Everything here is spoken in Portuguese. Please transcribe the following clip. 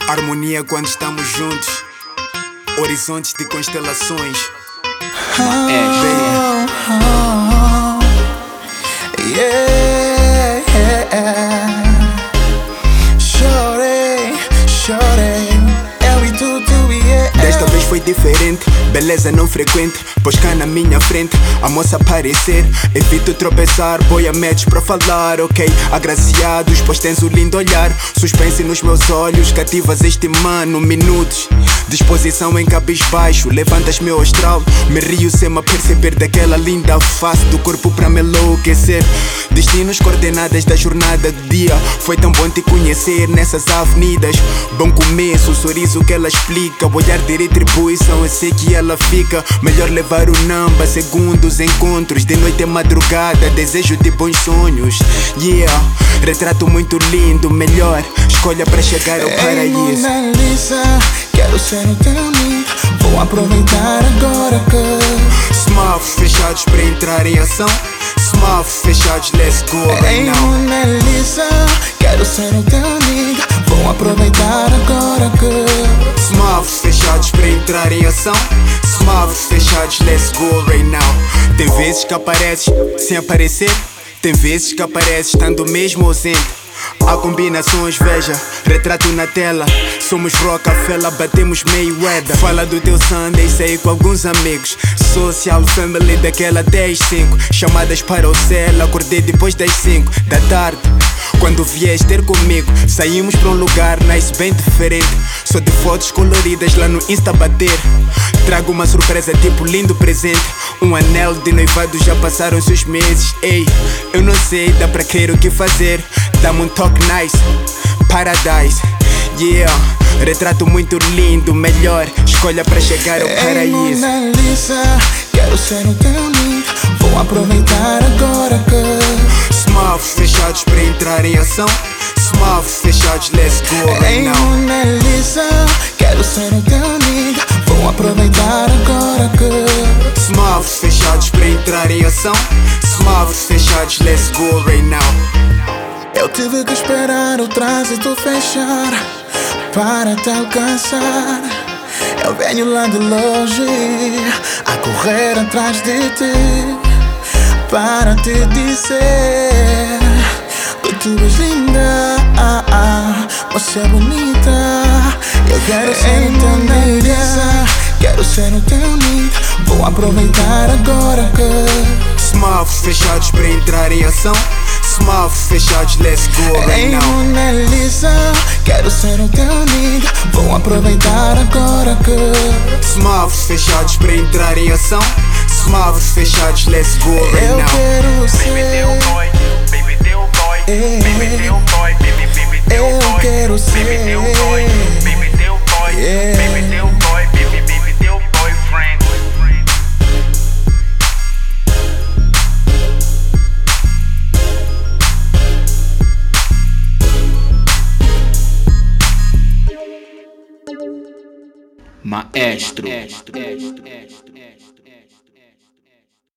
Harmonia quando estamos juntos, horizontes de constelações. Desta vez foi diferente, beleza não frequente, pois cá na minha frente a moça aparecer. Evito tropeçar, boia metes pra falar, ok? Agraciados, pois tens o lindo olhar. Suspense nos meus olhos, cativas este mano, minutos. Disposição em cabisbaixo, levantas meu astral. Me rio sem me perceber daquela linda face do corpo pra me enlouquecer. Destinos, coordenadas da jornada do dia. Foi tão bom te conhecer nessas avenidas. Bom começo, o sorriso que ela explica. O olhar de retribuição, eu sei que ela fica. Melhor levar o namba, segundos encontros. De noite é madrugada, desejo de bons sonhos. Yeah, retrato muito lindo, melhor escolha para chegar ao paraíso. Mona Lisa, quero ser o teu amigo. Vou aproveitar agora que Smiles fechados para entrar em ação. Smiles fechados, let's go right now. Mona Lisa, quero ser o teu amigo. Vou aproveitar agora que Smiles fechados para entrar em ação. Smiles fechados, let's go right now. Tem vezes que apareces sem aparecer. Tem vezes que apareces estando mesmo ausente. Há combinações, veja, retrato na tela. Somos Rockefeller, batemos Mayweather. Fala do teu Sunday, saí com alguns amigos. Social family daquela 10-5. Chamadas para o céu, acordei depois das 5 da tarde. Quando vies ter comigo, saímos pra um lugar nice, bem diferente. Só de fotos coloridas lá no Insta bater. Trago uma surpresa tipo lindo presente. Um anel de noivado, já passaram seus meses. Ei, eu não sei, dá pra querer o que fazer. Dá-me um toque nice, paradise. Yeah, retrato muito lindo, melhor escolha para chegar ao paraíso. Mona Lisa, quero ser o teu amigo. Vou aproveitar agora que Smiles fechados para entrar em ação. Smiles fechados, let's go right now. Mona Lisa, quero ser o teu amigo. Vou aproveitar agora que Smiles fechados para entrar em ação. Smiles fechados, let's go right now. eu tive que esperar o trânsito fechar para te alcançar. Eu venho lá de longe a correr atrás de ti para te dizer que tu és linda, você é bonita. Eu quero ser o teu amigo, quero ser o teu amigo. Vou aproveitar agora que Smiles fechados para entrar em ação. Smiles fechados, let's go right now. Mona Lisa, quero ser o teu amigo. Vou aproveitar agora que Smiles fechados para entrar em ação. Smiles fechados, let's go right eu now. quero ser. Baby teu boy, baby teu boy, baby teu boy, baby teu Eu boy, quero ser. baby teu boy, baby teu boy, baby teu boy, baby teu boyfriend. Maestro.